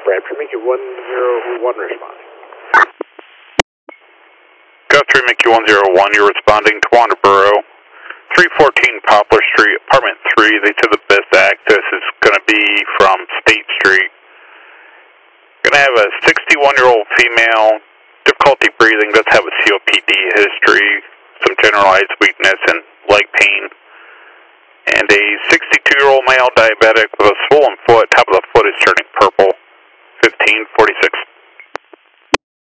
Bradford, Mickey 101 responding. Guthrie, Mickey 101, you're responding to Wanderboro. 314 Poplar Street, apartment 3. They said the best access is going to be from State Street. Going to have a 61-year-old female, difficulty breathing, does have a COPD history, some generalized weakness and leg pain. And a 62-year-old male diabetic with a swollen foot, top of the foot is turning purple. 1546